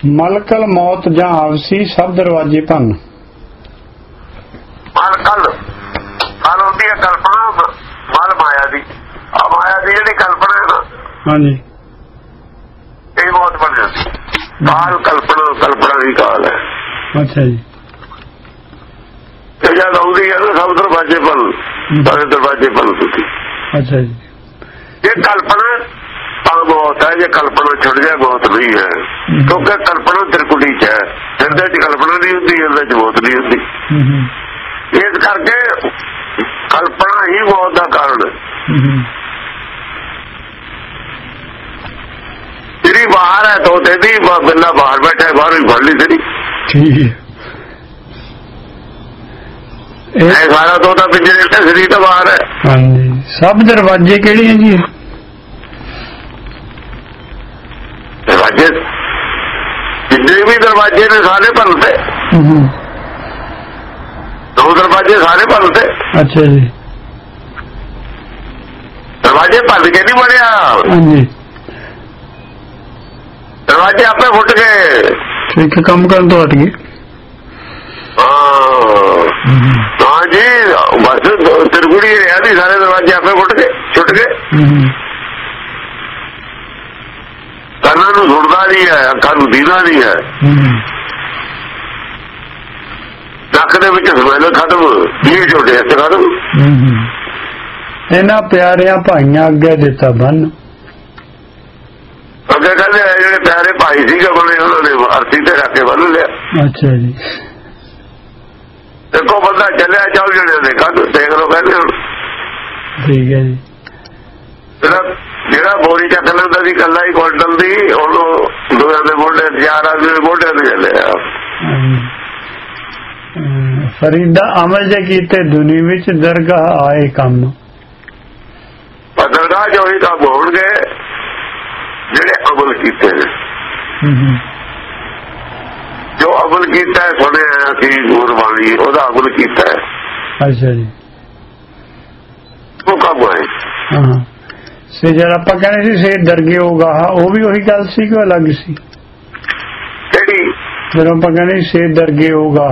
ਮਲਕਲ ਮੌਤ ਜਾਂ ਆਵਸੀ ਸਭ ਦਰਵਾਜੇ ਭੰਨ। ਮਲਕਲ ਕੱਲ ਹੁੰਦੀ ਹੈ ਕਲਪਨਾ, ਮਲ ਮਾਇਆ ਦੀ, ਆ ਮਾਇਆ ਦੀ ਜਿਹੜੀ ਕਲਪਨਾ ਹੈ ਨਾ, ਹਾਂਜੀ, ਇਹ ਮੌਤ ਬਣ ਜਾਂਦੀ। ਕਾਲ ਕਲਪਨਾ, ਕਲਪਨਾ ਦੀ ਕਾਲ ਹੈ। ਅੱਛਾ ਜੀ। ਇਹ ਜਦ ਆਉਂਦੀ ਹੈ ਨਾ ਸਭ ਦਰਵਾਜੇ ਭੰਨ, ਸਾਰੇ ਦਰਵਾਜੇ ਭੰਨ ਤੁਸੀਂ। ਅੱਛਾ ਜੀ। ਇਹ ਕਲਪਨਾ ਤਾਂ ਮੌਤ ਹੈ, ਜੇ ਕਲਪਨਾ ਛੁੱਟ ਜਾਏ ਮੌਤ ਨਹੀਂ ਹੈ, ਕਿਉਂਕਿ ਕਲਪਨਾ ਤਿਰਕੁਟੀ ਚ ਹੈ, ਹਿਰਦੇ ਚ ਕਲਪਨਾ ਨਹੀਂ ਹੁੰਦੀ, ਹਿਰਦੇ ਚ ਮੌਤ ਨਹੀਂ ਹੁੰਦੀ। ਇਸ ਕਰਕੇ ਕਲਪਨਾ ਹੀ ਮੌਤ ਦਾ ਕਾਰਨ ਹੈ। ਜਿਹੜੀ ਬਾਹਰ ਹੈ ਤੋਤੇ ਦੀ, ਬਿੱਲਾ ਬਾਹਰ ਬੈਠਾ ਹੈ, ਬਾਹਰ ਵੀ ਫੜ ਲਈ ਤੇਰੀ। ਠੀਕ ਹੈ। ਇਹ ਸਾਰਾ ਤੋਤਾ ਪਿੰਜਰੇ ਤੇ, ਸਰੀਰ ਤਾਂ ਬਾਹਰ ਹੈ। ਹਾਂਜੀ। ਸਭ ਦਰਵਾਜੇ ਕਿਹੜੇ ਹੈ ਜੀ? ਦਰਵਾਜੇ ਜਿੰਨੇ ਵੀ ਦਰਵਾਜੇ ਨੇ ਸਾਰੇ ਭੰਨਤੇ, ਦੋ ਦਰਵਾਜੇ ਸਾਰੇ ਭੰਨਤੇ। ਅੱਛਾ ਜੀ। ਦਰਵਾਜੇ ਭੰਨ ਕੇ ਨਹੀਂ ਬਣਿਆ, ਹਾਂਜੀ, ਦਰਵਾਜੇ ਆਪੇ ਫੁੱਟ ਗਏ। ਠੀਕ ਹੈ, ਕੰਮ ਕਰਨ ਤੋਂ ਹਟ ਗਏ। ਹਾਂ ਜੀ, ਬਸ ਤਿਰਗੁੜੀ ਰਿਹਾ ਨਹੀਂ, ਸਾਰੇ ਦਰਵਾਜੇ ਆਪੇ ਫੁੱਟ ਗਏ, ਛੁੱਟ ਗਏ। ਕੰਨਾਂ ਨੂੰ ਸੁਣਦਾ ਨਹੀਂ ਹੈ, ਅੱਖਾਂ ਨੂੰ ਦੀਦਾ ਨਹੀਂ ਹੈ, ਨੱਕ ਦੇ ਵਿੱਚ ਸਮੈਲ ਖਤਮ, ਜੀਭ ਛੋਟੇ ਹੱਥ ਖਤਮ। ਇਹਨਾਂ ਪਿਆਰਿਆਂ ਭਾਈਆਂ ਅੱਗੇ ਦਿੱਤਾ ਬੰਨ। ਅੱਗੇ ਕਹਿੰਦੇ ਜਿਹੜੇ ਪਿਆਰੇ ਭਾਈ ਸੀਗੇ ਬਣੇ, ਉਹਨਾਂ ਨੇ ਅਰਥੀ ਤੇ ਰੱਖ ਕੇ ਬੰਨ ਲਿਆ। ਅੱਛਾ ਜੀ। ਦੇਖੋ ਬੰਦਾ ਚੱਲਿਆ, ਚੱਲ ਜਿਹੜੇ ਨੇ ਕੱਢ ਦੇਖ ਲਓ, ਕਹਿੰਦੇ ਹੁਣ। ਠੀਕ ਹੈ ਜੀ। ਜਿਹੜਾ ਬੋਰੀ ਚੱਕ ਲੈਂਦਾ ਸੀ ਕੱਲਾ ਹੀ ਕੁਆਂਟਲ ਦੀ, ਉਹਨੂੰ ਦੋਆਂ ਦੇ ਮੋਢੇ, 4 ਆਦਮੀ ਮੋਢਿਆਂ ਤੇ ਚੱਲਿਆ। ਫਰੀਦਾ ਅਮਲ ਜੇ ਕੀਤੇ ਦੁਨੀ ਵਿੱਚ, ਦਰਗਾਹ ਆਏ ਕੰਮ। ਦਰਗਾਹ ਚ ਉਹੀ ਕੰਮ ਹੋਣਗੇ ਜਿਹੜੇ ਅਮਲ ਕੀਤੇ ਨੇ। ਜੋ ਅਮਲ ਕੀਤਾ ਹੈ, ਸੁਣਿਆ ਅਸੀਂ ਗੁਰਬਾਣੀ, ਉਹਦਾ ਅਮਲ ਕੀਤਾ ਹੈ। ਅੱਛਾ ਜੀ। ਉਹ ਕੰਮ ਹੋਏ। ਹਾਂ, ਸੇ ਜਿਹੜਾ ਆਪਾਂ ਕਹਿੰਦੇ ਸੀ ਸੇ ਦਰਗੇ ਹੋਗਾ, ਉਹ ਵੀ ਉਹੀ ਗੱਲ ਸੀ ਕਿ ਅਲੱਗ ਸੀ? ਕਿਹੜੀ? ਜਦੋਂ ਆਪਾਂ ਕਹਿੰਦੇ ਸੇ ਦਰਗੇ ਹੋਗਾ,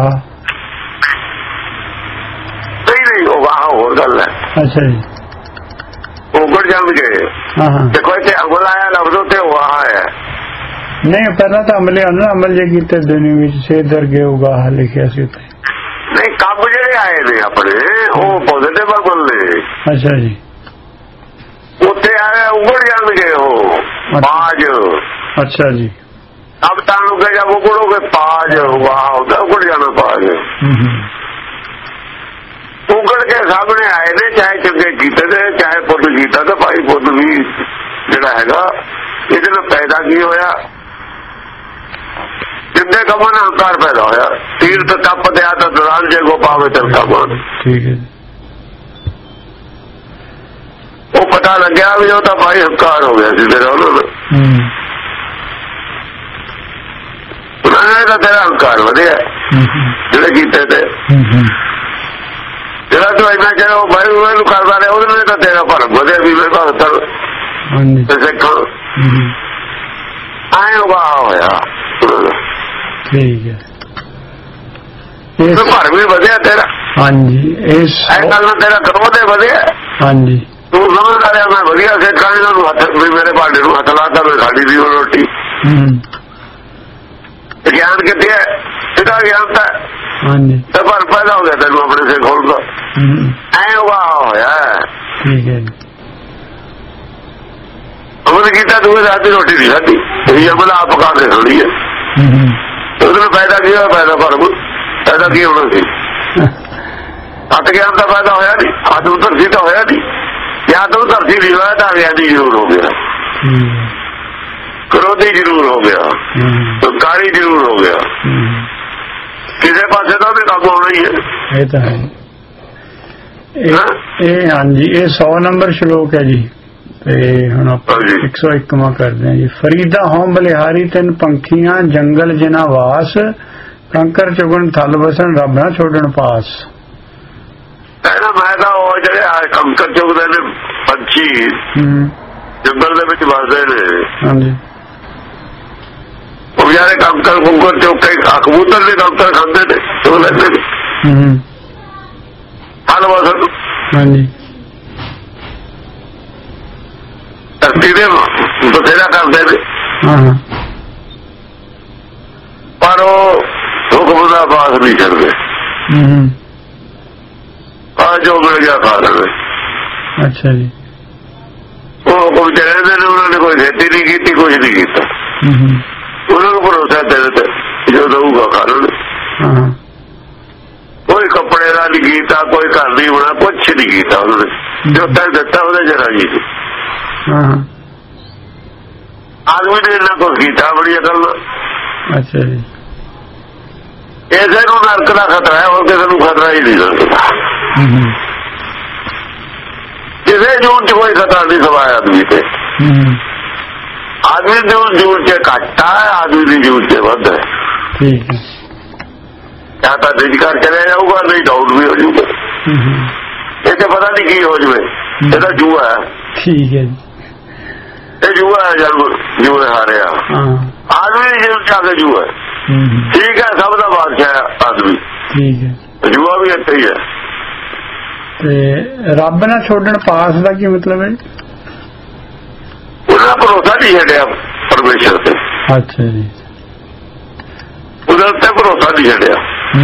ਨਹੀਂ ਉਹ ਹੋਰ ਗੱਲ ਹੈ। ਅੱਛਾ ਜੀ। ਉਗੜ ਜਾਣਗੇ। ਦੇਖੋ ਇੱਥੇ ਅਮਲ ਆਇਆ ਲਫ਼ਜ਼, ਉੱਤੇ ਉਹ ਆਇਆ ਨਹੀਂ, ਪਹਿਲਾਂ ਤਾਂ ਅਮਲੇ ਆਉਂਦਾ, ਅਮਲ ਜੇ ਕੀਤੇ ਦੁਨੀਆ ਵਿੱਚ ਸੇ ਦਰਗੇ ਹੋਗਾ ਲਿਖਿਆ ਸੀ ਉੱਥੇ। ਨਹੀਂ, ਕੰਮ ਜਿਹੜੇ ਆਏ ਨੇ ਆਪਣੇ, ਉਹ ਪੋਜ਼ਿਟਿਵ ਅਮਲ ਨੇ। ਅੱਛਾ ਜੀ। ਉੱਥੇ ਆਇਆ ਉਗੜ ਜਾਣਗੇ ਉਹ ਬਾਜ। ਅੱਛਾ ਜੀ। ਅਬ ਤਾਣੂ ਕੇ ਜਬ ਉਗੜੋਗੇ ਪਾਜ, ਵਾਹ ਉਹਦਾ ਉਗੜ ਜਾਣਾ ਪਾਜ। ਉਗੜ ਕੇ ਸਾਹਮਣੇ ਆਏ ਨੇ, ਚਾਹੇ ਚੰਗੇ ਕੀਤੇ ਨੇ, ਚਾਹੇ ਪੁੱਤ ਕੀਤਾ, ਤਾਂ ਭਾਈ ਪੁੱਤ ਵੀ ਜਿਹੜਾ ਹੈਗਾ, ਇਹਦੇ ਨਾਲ ਪੈਦਾ ਕੀ ਹੋਇਆ? ਜਿੰਨੇ ਕੰਮਾਂ ਨਾਲ ਹੰਕਾਰ ਪੈਦਾ ਹੋਇਆ। ਤੀਰਥ ਤਪ ਦਿਆ ਤਾਂ ਦਰਾਨ ਜੇ ਗੋ ਪਾਵੇ ਤਿਲਕਾ ਮਾਨ। ਠੀਕ ਹੈ। ਉਹ ਪਤਾ ਲੱਗਿਆ ਵੀ ਉਹ ਤਾਂ ਭਾਈ ਹੰਕਾਰ ਹੋ ਗਿਆ ਸੀ ਤੇਰਾ, ਉਹਨਾਂ ਨੇ ਤਾਂ ਤੇਰਾ ਹੰਕਾਰ ਵਧਿਆ ਜਿਹੜੇ ਕੀਤੇ ਤੇ। ਜਿਹੜਾ ਤੂੰ ਇੰਨਾ ਚਿਰ ਉਹ ਬਾਈ ਨੂੰ ਕਰਦਾ ਰਿਹਾ, ਉਹਦੇ ਨਾਲ ਤਾਂ ਤੇਰਾ ਭਰਮ ਵਧਿਆ ਵੀ ਮੇਰੇ ਭਗਤ ਸਿੱਖਾਂ ਆਏ ਉਗਾ ਹੋਇਆ। ਠੀਕ ਹੈ। ਭਰਮ ਵੀ ਵਧਿਆ ਤੇਰਾ। ਹਾਂਜੀ। ਇਸ ਗੱਲ ਨਾਲ ਤੇਰਾ ਕ੍ਰੋਧ ਵਧਿਆ। ਹਾਂਜੀ। ਤੂੰ ਸਮਝਦਾ ਰਿਹਾ ਮੈਂ ਵਧੀਆ ਸਿੱਖਾਂ, ਇਹਨਾਂ ਨੂੰ ਹੱਥ ਵੀ ਮੇਰੇ ਭਾਂਡੇ ਨੂੰ ਹੱਥ ਲਾਤਾ, ਮੈਂ ਸਾਡੀ ਦੀ ਰੋਟੀ। ਗਿਆਨ ਕਿੱਥੇ ਹੈ? ਇਹਦਾ ਗਿਆਨ ਤਾਂ ਤਾਂ ਭਰ ਪੈਦਾ ਹੋ ਗਿਆ ਤੈਨੂੰ ਆਪਣੇ ਸਿਰ ਖੋਲਦਾ, ਐ ਉਗਾ ਹੋਇਆ। ਠੀਕ ਹੈ ਜੀ। ਅਮਲ ਕੀਤਾ, ਦੂਏ ਰਾਤ ਦੀ ਰੋਟੀ ਨਹੀਂ ਖਾਧੀ, ਇਹ ਅਮਲ ਆਪ ਪਕਾ ਕੇ ਥੋੜੀ ਹੈ। ਉਹਦੇ ਨਾਲ ਪੈਦਾ ਕੀ ਹੋਇਆ? ਪੈਦਾ ਭਰਮ ਪੈਦਾ ਕੀ ਹੋਣਾ ਸੀ? ਹੱਥ ਗਿਆਨ ਦਾ ਪੈਦਾ ਹੋਇਆ ਨਹੀਂ, ਆਦਮ ਧਰਤੀ ਤਾਂ ਹੋਇਆ ਨਹੀਂ। ਜਾਂ ਤੂੰ ਧਰਤੀ ਨਹੀਂ ਹੋਇਆ ਤਾਂ ਵਿਆਦੀ ਜ਼ਰੂਰ ਹੋ ਗਿਆ, ਕ੍ਰੋਧੀ ਜ਼ਰੂਰ ਹੋ ਗਿਆ, ਹੰਕਾਰੀ ਜ਼ਰੂਰ ਹੋ ਗਿਆ। ਕਿਸੇ ਪਾਸੇ ਤਾਂ ਉਹਦੇ ਕੰਮ ਆਉਣਾ ਹੀ ਹੈ। ਇਹ ਤਾਂ ਹੈ। ਇਹ ਹਾਂਜੀ, ਇਹ 100 ਨੰਬਰ ਸ਼ਲੋਕ ਹੈ ਜੀ। ਤੇ ਹੁਣ ਆਪਾਂ 101ਵਾਂ ਕਰਦੇ ਹਾਂ ਜੀ। ਫਰੀਦਾ ਹੋਂ ਬਲਿਹਾਰੀ ਤਿੰਨ ਪੰਖੀਆਂ, ਜੰਗਲ ਜਿਨਾ ਵਾਸ, ਕੰਕਰ ਚੁਗਣ ਥਲ ਵਸਣ, ਰੱਬ ਨਾ ਛੋੜਨ ਪਾਸ। ਮੈਂ ਤਾਂ ਉਹ ਜਿਹੜੇ ਕੰਕਰ ਚੁਗਦੇ ਨੇ ਪੰਛੀ, ਜੰਗਲ ਦੇ ਵਿੱਚ ਵਸਦੇ ਨੇ, ਹਾਂਜੀ, ਉਹ ਵਿਚਾਰੇ ਕੰਕਰ ਕੁੰਕਰ ਚੋਕੇ ਕਬੂਤਰ ਦੇ ਕੰਕਰ ਖਾਂਦੇ ਨੇ ਉਹ ਲੈਂਦੇ ਨੇ ਹਲ ਵਸਲ ਹਾਂਜੀ ਧਰਤੀ ਦੇ ਬਥੇਰਾ ਕਰਦੇ ਨੇ ਪਰ ਉਹ ਹੁਕਮ ਦਾ ਬਾਸ ਨਹੀਂ ਕਰਦੇ ਆ ਜੋ ਮਿਲ ਗਿਆ ਖਾ ਲਵੇ ਅੱਛਾ ਜੀ ਉਹ ਹੁਕਮ ਚ ਰਹਿੰਦੇ ਨੇ ਉਹਨਾਂ ਨੇ ਕੋਈ ਖੇਤੀ ਨਹੀਂ ਕੀਤੀ ਕੁਛ ਨਹੀਂ ਕੀਤਾ ਉਹਨਾਂ ਨੂੰ ਭਰੋਸਾ ਦੇ ਦਿੱਤਾ ਜੋ ਦਊਗਾ ਖਾ ਲੈਣ ਕੋਈ ਕੱਪੜੇ ਦਾ ਨਹੀਂ ਕੀਤਾ ਕੋਈ ਘਰ ਨਹੀਂ ਬਣਾ ਕੁਛ ਨਹੀਂ ਕੀਤਾ ਉਹਨਾਂ ਨੇ ਜੋ ਤੱਕ ਦਿੱਤਾ ਉਹਦੇ ਚ ਰਾਜੀ ਸੀ ਆਦਮੀ ਨੇ ਇੰਨਾ ਕੁਛ ਕੀਤਾ ਬੜੀ ਅਕਲ ਅੱਛਾ ਜੀ ਇਸੇ ਨੂੰ ਨਰਕ ਦਾ ਖਤਰਾ ਹੈ ਹੋਰ ਕਿਸੇ ਨੂੰ ਖਤਰਾ ਹੀ ਨਹੀਂ ਲੱਗਦਾ ਕਿਸੇ ਜੂਨ ਚ ਕੋਈ ਖਤਰਾ ਨਹੀਂ ਸਵਾਇਆ ਆਦਮੀ ਤੇ ਆਦਮੀ ਦੀ ਜੂਨ ਚ ਘੱਟ ਹੈ ਆਦਮੀ ਦੀ ਜੂਨ ਚ ਵੱਧ ਹੈ ਠੀਕ ਹੈ ਜਾਂ ਤਾਂ ਰਿਜਕਾਰ ਚਲਿਆ ਜਾਊਗਾ ਨਹੀਂ ਡਾਊਨ ਵੀ ਹੋ ਜਾਊਗਾ ਇਹ ਤੇ ਪਤਾ ਨਹੀਂ ਕੀ ਹੋ ਜਾਵੇ ਇਹਦਾ ਜੂਆ ਹੈ ਠੀਕ ਹੈ ਜੀ ਇਹ ਜੂਆ ਹੈ ਜਦ ਜੂਏ ਹਾਰਿਆ ਆਦਮੀ ਦੀ ਜੂਨ ਚ ਆ ਕੇ ਜੂਆ ਠੀਕ ਹੈ ਸਭ ਦਾ ਬਾਦਸ਼ਾਹ ਆਦਮੀ ਠੀਕ ਹੈ ਜੂਆ ਵੀ ਇੱਥੇ ਹੀ ਹੈ ਤੇ ਰੱਬ ਨਾਲ ਛੋੜਨ ਪਾਸ ਦਾ ਕੀ ਮਤਲਬ ਹੈ ਉਹਨਾਂ ਭਰੋਸਾ ਨਹੀਂ ਛੱਡਿਆ ਪਰਮੇਸ਼ਰ ਤੇ ਅੱਛਾ ਜੀ ਉਹਦੇ ਉੱਤੇ ਭਰੋਸਾ ਨਹੀਂ ਛੱਡਿਆ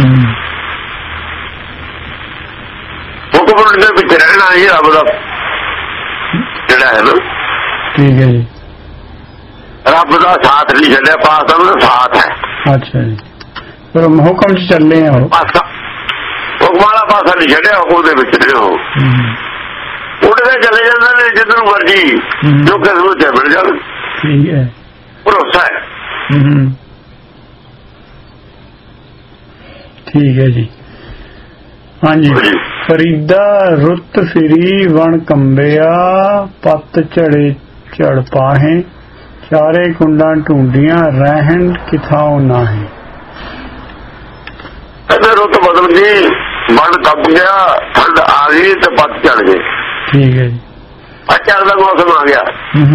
ਹੁਕਮ ਦੇ ਵਿੱਚ ਰਹਿਣਾ ਹੀ ਰੱਬ ਦਾ ਜਿਹੜਾ ਹੈ ਨਾ ਠੀਕ ਹੈ ਜੀ ਰੱਬ ਦਾ ਸਾਥ ਨਹੀਂ ਛੱਡਿਆ ਪਾਸ ਦਾ ਸਾਥ ਹੈ ਅੱਛਾ ਜੀ ਫਿਰ ਹੁਕਮ ਚ ਚੱਲੇ ਆ ਹੁਕਮ ਵਾਲਾ ਪਾਸਾ ਨਹੀਂ ਛੱਡਿਆ ਹੁਕਮ ਦੇ ਵਿੱਚ ਰਹੇ ਹੋ ਉੱਡਦੇ ਚਲੇ ਜਾਂਦੇ ਨੇ ਜਿੱਧਰ ਮਰਜੀ ਜੋ ਕਿਸੇ ਨੂੰ ਮਿਲ ਜਾਵੇ ਠੀਕ ਹੈ ਭਰੋਸਾ ਹੈ ਠੀਕ ਹੈ ਜੀ ਹਾਂਜੀ ਫਰੀਦਾ ਰੁੱਤ ਫਿਰੀ ਵਣ ਕੰਬਿਆ ਪੱਤ ਝੜੇ ਝੜ ਪਾਹੇ ਚਾਰੇ ਕੁੰਡਾਂ ਢੂੰਡੀਆਂ ਰਹਿਣ ਕਿਥਾਓ ਨਾਹੀਂ ਕਹਿੰਦੇ ਰੁੱਤ ਬਦਲ ਗਈ ਵਣ ਕੰਬ ਗਿਆ ਠੰਡ ਆ ਗਈ ਤੇ ਪੱਤ ਝੜ ਗਏ ਠੀਕ ਹੈ ਜੀ ਪੱਤਝੜ ਦਾ ਮੌਸਮ ਆ ਗਿਆ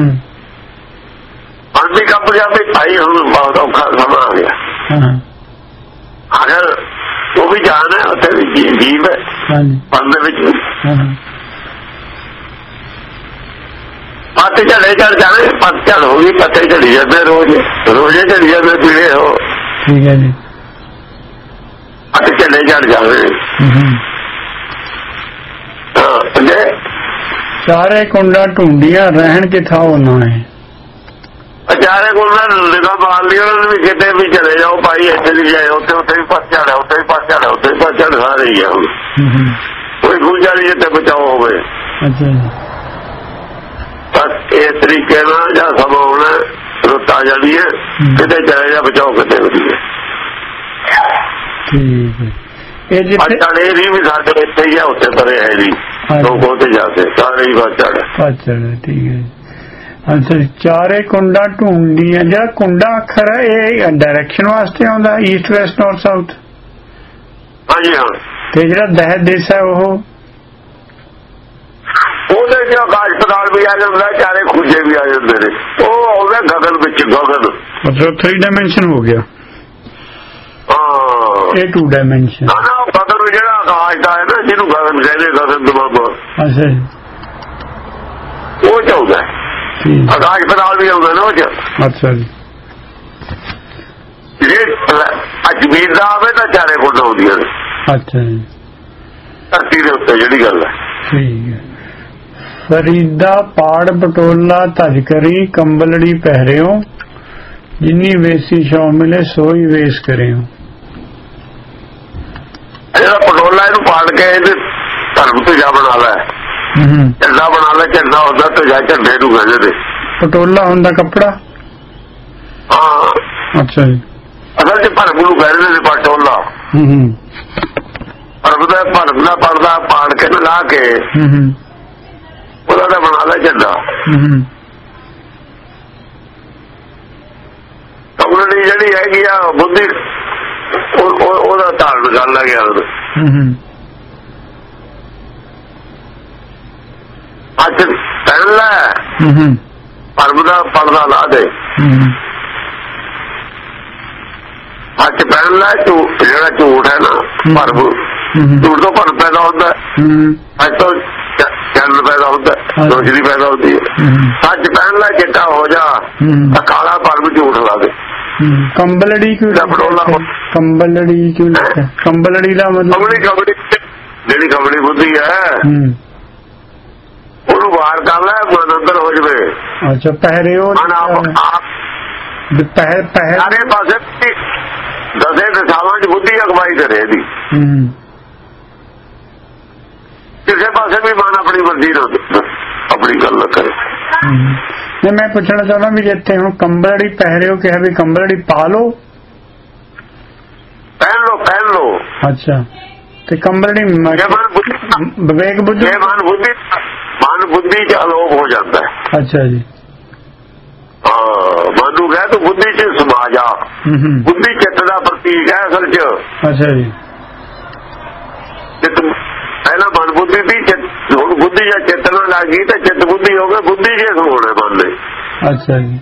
ਵਣ ਵੀ ਕੰਬ ਗਿਆ ਵੀ ਭਾਈ ਹੁਣ ਬਹੁਤ ਔਖਾ ਸਮਾਂ ਆ ਗਿਆ ਅਗਰ ਉਹ ਵੀ ਜਾਨ ਹੈ ਉੱਥੇ ਵੀ ਜੀਵ ਹੈ ਵਣ ਦੇ ਵਿੱਚ ਪੱਤ ਝੜੇ ਝੜ ਜਾਣੇ ਪੱਤ ਝੜ ਹੋ ਗਈ ਪੱਤੇ ਝੜੀ ਜਾਂਦੇ ਰੋਜ਼ੇ ਝੜੀ ਜਾਂਦੇ ਪੀੜੇ ਹੋ ਠੀਕ ਹੈ ਜੀ ਪੱਤ ਝੜੇ ਝੜ ਜਾਵੇ ਚਾਰੇ ਕੁੰਡਾਂ ਢੂੰਡੀਆਂ ਰਹਿਣ ਕਿਥਾਓ ਨਾ ਹੈ ਚਾਰੇ ਕੁੰਡਾਂ ਨਿਗਾਹ ਮਾਰ ਲਈ ਉਹਨਾਂ ਨੇ ਵੀ ਕਿਤੇ ਵੀ ਚਲੇ ਜਾਓ ਭਾਈ ਇੱਥੇ ਵੀ ਜਾਏ ਉੱਥੇ ਉੱਥੇ ਵੀ ਪੱਤ ਝੜਿਆ ਉੱਥੇ ਵੀ ਪੱਤ ਝੜਿਆ ਉੱਥੇ ਵੀ ਪੱਤ ਝੜ ਸਾਰੇ ਹੀ ਆ ਕੋਈ ਗੁੰਜਾ ਨਹੀਂ ਜਿੱਥੇ ਬਚਾਓ ਹੋਵੇ ਅੱਛਾ ਜੀ ਬਸ ਇਸ ਤਰੀਕੇ ਨਾਲ ਜਾਂ ਸਮਾਂ ਆਉਣਾ ਰੁੱਤ ਆ ਜਾਣੀ ਹੈ ਕਿਤੇ ਚਲੇ ਜਾ ਬਚਾਓ ਕਿਤੇ ਵਧੀਆ ਠੀਕ ਹੈ ਇਹ ਜਿੱਥੇ ਨਹੀਂ ਵੀ ਸਾਡੇ ਇੱਥੇ ਹੀ ਆ ਉੱਥੇ ਪਰੇ ਹੈ ਜੀ ਲੋਕ ਉੱਥੇ ਜਾ ਕੇ ਸਾਰੇ ਹੀ ਬਸ ਝੜ ਠੀਕ ਹੈ ਅੱਛਾ ਚਾਰੇ ਕੁੰਡਾਂ ਢੂੰਡੀਆਂ ਜਿਹੜਾ ਕੁੰਡਾ ਅੱਖਰ ਹੈ ਇਹ ਡਾਇਰੈਕਸ਼ਨ ਵਾਸਤੇ ਆਉਂਦਾ ਈਸਟ ਵੈਸਟ ਨਾਰਥ ਸਾਊਥ ਹਾਂਜੀ ਹਾਂ ਤੇ ਜਿਹੜਾ ਦਹਿ ਦੇਸ਼ ਹੈ ਉਹ ਉਹਦੇ ਚ ਆਕਾਸ਼ ਪਤਾਲ ਵੀ ਆ ਜਾਂਦਾ ਚਾਰੇ ਖੁੱਜੇ ਵੀ ਆ ਜਾਂਦੇ ਨੇ ਉਹ ਆਉਂਦਾ ਗਗਨ ਵਿੱਚ ਗਗਨ ਮਤਲਬ 3 ਡਾਇਮੈਂਸ਼ਨ ਹੋ ਗਿਆ ਇਹ 2 ਡਾਇਮੈਂਸ਼ਨ ਗਗਨ ਜਿਹੜਾ ਆਕਾਸ਼ ਦਾ ਹੈ ਨਾ ਜਿਹਨੂੰ ਗਗਨ ਕਹਿੰਦੇ ਗਗਨ ਦਬਾਬਾ ਅੱਛਾ ਜੀ ਉਹ ਚਾਹੁੰਦਾ ਆਕਾਸ਼ ਪਤਾਲ ਵੀ ਆਉਂਦਾ ਨਾ ਉਹ ਚ ਅੱਛਾ ਜੀ ਜੇ ਅਜਮੀਰ ਦਾ ਆਵੇ ਤਾਂ ਚਾਰੇ ਕੁੰਡ ਆਉਂਦੀਆਂ ਨੇ ਅੱਛਾ ਜੀ ਧਰਤੀ ਦੇ ਉੱਤੇ ਜਿਹੜੀ ਗੱਲ ਹੈ ਠੀਕ ਹੈ ਫਰੀਦਾ ਪਾੜ ਪਟੋਲਾ ਧਜ ਕਰੀ ਕੰਬਲੜੀ ਪਹਿਰਿਓ ਜਿੰਨੀ ਵੇਸੀ ਛਾਂ ਮਿਲੇ ਸੋਈ ਵੇਸ ਕਰਿਓ ਜਿਹੜਾ ਪਟੋਲਾ ਇਹਨੂੰ ਪਾੜ ਕੇ ਇਹਦੇ ਧਰਮ ਤੋਂ ਜਾ ਬਣਾ ਲੈ ਝੰਡਾ ਬਣਾ ਲੈ ਝੰਡਾ ਹੁੰਦਾ ਤੇ ਜਾ ਝੰਡੇ ਨੂੰ ਕਹਿੰਦੇ ਨੇ ਪਟੋਲਾ ਹੁੰਦਾ ਕੱਪੜਾ ਹਾਂ ਅੱਛਾ ਜੀ ਅਸਲ ਚ ਭਰਮ ਨੂੰ ਕਹਿੰਦੇ ਨੇ ਪਟੋਲਾ ਭਰਮ ਦਾ ਪਰਦਾ ਪਾੜ ਕੇ ਲਾ ਕੇ ਉਹਦਾ ਬਣਾ ਲੈ ਝੰਡਾ ਕੰਬਲੜੀ ਜਿਹੜੀ ਹੈਗੀ ਆ ਬੁੱਧੀ ਉਹਦਾ ਧਾਰਨ ਕਰ ਲੈ ਗਿਆ ਅੱਜ ਪਹਿਨ ਲੈ ਭਰਮ ਦਾ ਪਰਦਾ ਲਾ ਦੇ ਅੱਜ ਪਹਿਨ ਲੈ ਜਿਹੜਾ ਝੂਠ ਹੈ ਨਾ ਭਰਮ, ਝੂਠ ਤੋਂ ਭਰਮ ਪੈਦਾ ਹੁੰਦਾ, ਅੱਜ ਤੋਂ ਚੰਨ ਪੈਦਾ ਹੁੰਦਾ, ਰੋਸ਼ਨੀ ਪੈਦਾ ਹੁੰਦੀ ਹੈ। ਸੱਚ ਪਹਿਨ ਲੈ ਚਿੱਟਾ ਹੋ ਜਾ, ਕਾਲਾ ਭਰਮ ਝੂਠ ਲਾ ਦੇ। ਕੰਬਲੜੀ ਕਿਉਂ ਕੰਬਲੜੀ ਕਿਉਂ ਕੰਬਲੜੀ ਦਾ ਮਤਲਬ ਜਿਹੜੀ ਕੰਬਲੀ ਬੁੱਧੀ ਹੈ ਉਹਨੂੰ ਬਾਹਰ ਕਰ ਲੈ, ਮਨ ਅੰਦਰ ਹੋ ਜਾਵੇ। ਅੱਛਾ ਪਹਿਰਿਓ ਸਾਰੇ ਪਾਸੇ ਦਸੇ ਦਿਸ਼ਾਵਾਂ ਚ ਬੁੱਧੀ ਅਗਵਾਈ ਕਰੇ ਇਹਦੀ, ਕਿਸੇ ਪਾਸੇ ਵੀ ਮਨ ਆਪਣੀ ਮਰਜ਼ੀ ਨਾਲ ਆਪਣੀ ਗੱਲ ਨਾ ਕਰੇ। ਨਹੀਂ ਮੈਂ ਪੁੱਛਣਾ ਚਾਹੁੰਦਾ ਵੀ ਜਿੱਥੇ ਹੁਣ ਕੰਬਲੜੀ ਪਹਿਰਿਓ ਕਿਹਾ ਵੀ ਕੰਬਲੜੀ ਪਾ ਲਓ, ਪਹਿਨ ਲਓ। ਅੱਛਾ ਤੇ ਕੰਬਲੜੀ ਵਿਵੇਕ ਬੁੱਧੀ ਮਨ ਬੁੱਧੀ ਚ ਅਲੋਪ ਹੋ ਜਾਂਦਾ ਹੈ। ਅੱਛਾ ਜੀ ਮਨ ਨੂੰ ਕਹਿ ਤੂੰ ਬੁੱਧੀ ਚ ਸਮਾ ਜਾ, ਬੁੱਧੀ ਚਿੱਤ ਦਾ ਪ੍ਰਤੀਕ ਹੈ ਅਸਲ ਚ। ਅੱਛਾ ਜੀ ਪਹਿਲਾਂ ਮਨ ਬੁੱਧੀ ਦੀ ਹੁਣ ਬੁੱਧੀ ਜਾਂ ਚਿੱਤ ਨਾਲ ਲੱਗ ਗਈ ਤਾਂ ਚਿੱਤ ਬੁੱਧੀ ਹੋ ਗਈ, ਬੁੱਧੀ ਜੇ ਹੋਣਾ ਮਨ ਦੇ। ਅੱਛਾ ਜੀ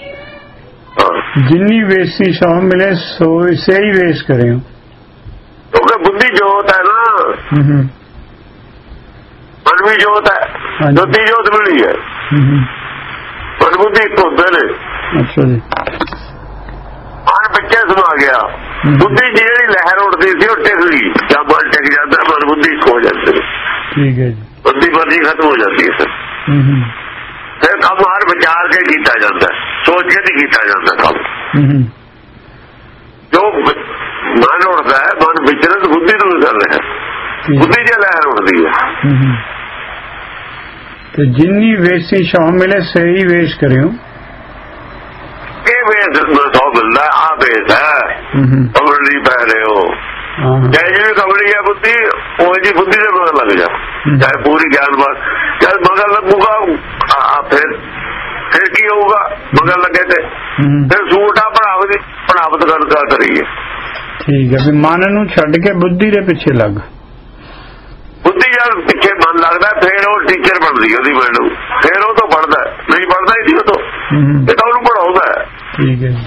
ਜਿੰਨੀ ਵੇਸੀ ਸੌ ਮਿਲੇ ਸੋ ਸਹੀ ਵੇਸ ਕਰਿਓ, ਕਿਉਂਕਿ ਬੁੱਧੀ ਜੋਤ ਹੈ ਨਾ, ਮਨ ਵੀ ਜੋਤ ਹੈ, ਜੋਤੀ ਜੋਤ ਮਿਲੀ ਹੈ, ਮਨ ਬੁੱਧੀ ਇੱਕ ਹੁੰਦੇ ਨੇ। ਅੱਛਾ ਜੀ ਮਨ ਪਿੱਛੇ ਸਮਾ ਗਿਆ, ਬੁੱਧੀ ਜਿਹੜੀ ਲਹਿਰ ਉੱਠਦੀ ਸੀ ਉਹ ਟਿਕ ਗਈ, ਜਾਂ ਮਨ ਟਿਕ ਜਾਂਦਾ ਮਨ ਬੁੱਧੀ ਖੋ ਜਾਂਦੀ। ਠੀਕ ਹੈ ਜੀ ਬੁੱਧੀ ਮਰਜ਼ੀ ਖਤਮ ਹੋ ਜਾਂਦੀ ਹੈ। ਫਿਰ ਕੰਮ ਹਰ ਵਿਚਾਰ ਕੇ ਕੀਤਾ ਜਾਂਦਾ, ਸੋਚ ਕੇ ਨਹੀਂ ਕੀਤਾ ਜਾਂਦਾ ਕੰਮ। ਜੋ ਮਨ ਉੱਠਦਾ ਹੈ ਮਨ ਵਿਚਰਤ ਬੁੱਧੀ ਨੂੰ ਕਰ ਰਿਹਾ, ਬੁੱਧੀ ਜੇ ਲਹਿਰ ਉੱਠਦੀ ਹੈ। ਤੇ ਜਿੰਨੀ ਵੇਸੀ ਸ਼ਾਮ ਮਿਲੇ ਸਹੀ ਵੇਸ਼ ਕਰਿਓ, ਇਹ ਵੇਸ ਸੌ ਮਿਲਦਾ ਆ ਵੇਸ ਹੈ, ਕਬੜੀ ਪੈ ਰਹੇ ਹੋ ਚਾਹੇ ਜਿਹੀ ਕਬੜੀ ਹੈ ਬੁੱਧੀ, ਉਹ ਜੀ ਬੁੱਧੀ ਦੇ ਮਗਰ ਲੱਗ ਜਾ, ਚਾਹੇ ਪੂਰੀ ਗਿਆਨ ਬਾਤ ਜਦ ਮਗਰ ਲੱਗੂਗਾ ਫਿਰ ਕੀ ਹੋਊਗਾ, ਮਗਰ ਲੱਗੇ ਤੇ ਫਿਰ ਝੂਠਾ ਪੜਾਵਤ ਗੱਲ ਕਰੀਏ। ਠੀਕ ਹੈ ਵੀ ਮਨ ਨੂੰ ਛੱਡ ਕੇ ਬੁੱਧੀ ਦੇ ਪਿੱਛੇ ਲੱਗ, ਬੁੱਧੀ ਜਦ ਪਿੱਛੇ ਮਨ ਲੱਗਦਾ ਫਿਰ ਉਹ ਟੀਚਰ ਬਣਦੀ ਉਹਦੀ ਮੈਨੂੰ, ਫਿਰ ਉਹ ਤੋਂ ਪੜ੍ਹਦਾ, ਨਹੀਂ ਪੜ੍ਹਦਾ ਹੀ ਸੀ ਉਹ ਤੋਂ, ਇਹ ਤਾਂ ਉਹਨੂੰ ਪੜਾਉਂਦਾ। ਠੀਕ ਹੈ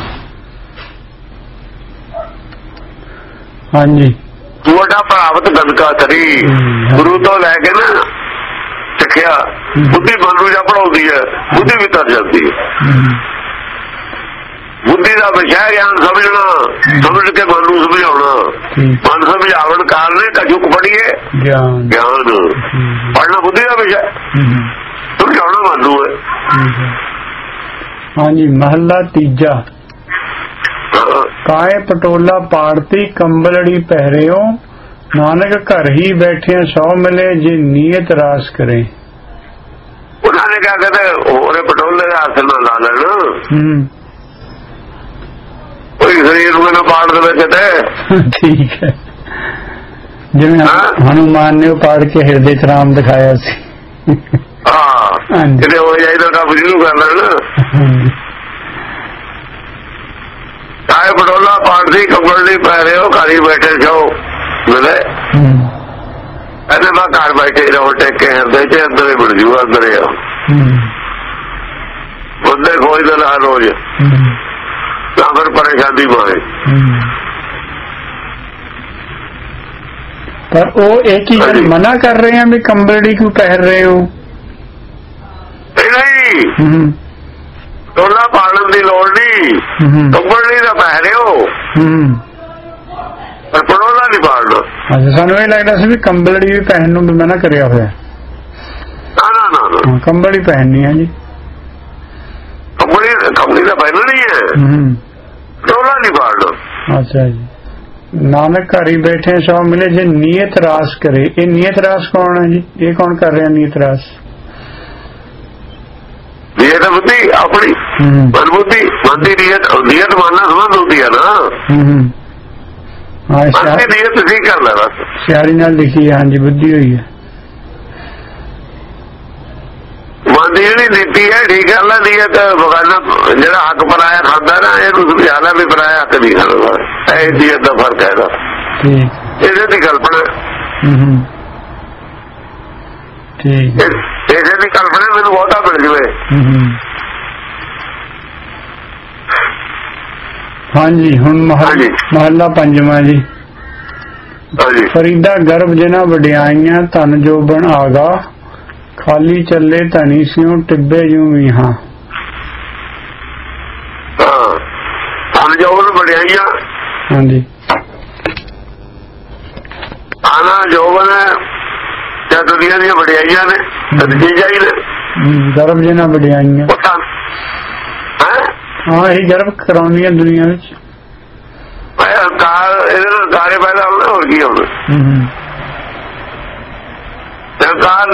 ਹਾਂਜੀ ਤੁਹਾਡਾ ਪ੍ਰਾਪਤ ਗਦਕਾ ਕਰੀ, ਗੁਰੂ ਤੋਂ ਲੈ ਕੇ ਨਾ ਸਿੱਖਿਆ, ਬੁੱਧੀ ਮਨ ਨੂੰ ਜਾਂ ਪੜਾਉਂਦੀ ਹੈ, ਬੁੱਧੀ ਵੀ ਤਰ ਜਾਂਦੀ ਹੈ। ਬੁੱਧੀ ਦਾ ਵਿਸ਼ਾ ਗਿਆਨ ਸਮਝਣਾ, ਸਮਝ ਕੇ ਮਨ ਨੂੰ ਸਮਝਾਉਣਾ, ਮਨ ਸਮਝਾਵਣ ਕਾਰਨ ਕਜੁਕ ਪੜੀਏ ਗਿਆਨ ਪੜ੍ਹਨਾ ਬੁੱਧੀ ਦਾ ਵਿਸ਼ਾ, ਸਮਝਾਉਣਾ ਮਨ ਨੂੰ ਹੈ। ਹਾਂਜੀ ਮਹੱਲਾ ਤੀਜਾ ਕਾਏ ਪਟੋਲਾ ਪਾੜਤੀ ਕੰਬਲੜੀ ਪਹਿਰਿਓ, ਨਾਨਕ ਘਰ ਹੀ ਬੈਠੇ ਸੌ ਮਿਲੇ ਜੇ ਨੀਅਤ ਰਾਸ ਕਰੇ। ਉਹਨਾਂ ਨੇ ਕਿਹਾ ਕਹਿੰਦੇ ਹੋਰ ਪਟੋਲੇ ਦਾ ਹੱਥ ਨਾ ਲਾ ਲੈਣ, ਕੋਈ ਸਰੀਰ ਨੂੰ ਨਾ ਪਾੜ ਦੇਵੇ ਕਿਤੇ। ਠੀਕ ਹੈ ਜਿਵੇਂ ਹਨੂੰਮਾਨ ਨੇ ਉਹ ਪਾੜ ਕੇ ਹਿਰਦੇ ਚ ਰਾਮ ਦਿਖਾਇਆ ਸੀ। ਹਾਂ ਕਿਤੇ ਹੋ ਜਾਈਦਾ ਕੰਮ ਸ਼ੁਰੂ ਕਰ ਲੈਣ। ਕਾਏ ਪਟੋਲਾ ਪਾੜਦੀ ਕੰਬਲੜੀ ਪੈ ਰਹੇ ਹੋ, ਘਰ ਹੀ ਬੈਠੇ ਸੋ ਮਿਲੇ, ਕਹਿੰਦੇ ਮੈਂ ਘਰ ਬੈਠੇ ਰਹੋ ਟੇਕ ਕੇ ਹਿਰਦੇ ਚ, ਅੰਦਰ ਹੀ ਮਿਲ ਜੂਗਾ, ਅੰਦਰ ਹੀ ਬੰਦੇ ਖੋਜਦੇ ਲਾ ਰੋਜ਼, ਤਾਂ ਫਿਰ ਪਰੇਸ਼ਾਨੀ ਮਾਰੇ। ਪਰ ਉਹ ਇੱਕ ਹੀ ਗੱਲ ਮਨਾ ਕਰ ਰਹੇ ਆ ਵੀ ਕੰਬਲੜੀ ਕਿਉਂ ਪਹਿਨ ਰਹੇ ਹੋ। ਨਹੀਂ ਟੋਲਾ ਪਾੜਨ ਦੀ ਲੋੜ ਨਹੀਂ, ਕੰਬਲੜੀ ਦਾ ਪਹਿਨ ਰਹੇ ਹੋ, ਪਰ ਪਟੋਲਾ ਨਹੀਂ ਪਾੜਨਾ। ਅੱਛਾ ਸਾਨੂੰ ਇਹ ਲੱਗਦਾ ਸੀ ਵੀ ਕੰਬਲੜੀ ਵੀ ਪਹਿਨ ਨੂੰ ਵੀ ਮਨਾ ਕਰਿਆ ਹੋਇਆ। ਨਾ ਕੰਬਲੜੀ ਪਹਿਨਣੀ ਹੈ ਜੀ, ਕੰਬਲੀ ਦਾ ਪਹਿਨਣਾ ਨਹੀਂ ਹੈ, ਟੋਲਾ ਨਹੀਂ ਪਾੜਨਾ। ਅੱਛਾ ਜੀ ਨਾਨਕ ਘਰ ਹੀ ਬੈਠੇ ਸੌ ਮਿਲੇ ਜੇ ਨੀਅਤ ਰਾਸ ਕਰੇ। ਇਹ ਨੀਅਤ ਰਾਸ ਕੌਣ ਹੈ ਜੀ, ਇਹ ਕੌਣ ਕਰ ਰਿਹਾ ਨੀਅਤ ਰਾਸ? ਨੀਅਤ ਬੁੱਧੀ ਆਪਣੀ ਮਨ ਬੁੱਧੀ, ਮਨ ਦੀ ਨੀਅਤ ਮਨ ਨਾਲ ਸੰਬੰਧ ਹੁੰਦੀ ਹੈ ਨਾ, ਨੀਅਤ ਤੁਸੀਂ ਕਰ ਲੈ ਬਸ, ਸਿਆਰੀ ਨਾਲ ਲਿਖੀ ਹੈ। ਹਾਂਜੀ ਬੁੱਧੀ ਹੋਈ ਹੈ ਮਨ ਦੀ ਜਿਹੜੀ ਨੀਤੀ ਹੈ, ਠੀਕ ਹੈ ਨਾ। ਨੀਅਤ ਬਗਾਨਾ ਜਿਹੜਾ ਹੱਕ ਪਰਾਇਆ ਖਾਂਦਾ ਨਾ, ਇਹਨੂੰ ਸਮਝਾ ਲੈ ਵੀ ਪਰਾਇਆ ਹੱਕ ਨਹੀਂ ਖਾਂਦਾ, ਇਹ ਨੀਅਤ ਦਾ ਫਰਕ ਹੈਗਾ, ਇਹਦੇ ਦੀ ਕਲਪਨਾ। ਇਹਦੇ ਦੀ ਕਲਪਨਾ ਮੈਨੂੰ ਬਹੁਤਾ ਮਿਲ ਜਾਵੇ। हाँ जी हुण महला पंजवां जी। फरीदा गर्भ जिना वडियाइयां धन जोबन आगा खाली चले धनी सियों टिब्बे जू मीहा। धन जोबन वडियाइयां हाँ जी आना जोबन क्या दुनिया दी वडियाइयां ने चीजां ने गर्भ जिना वडियाइयां हाँ यही गर्भ कराउंदियां दुनिया विच हंकारे पैदा होना होर की होना हंकार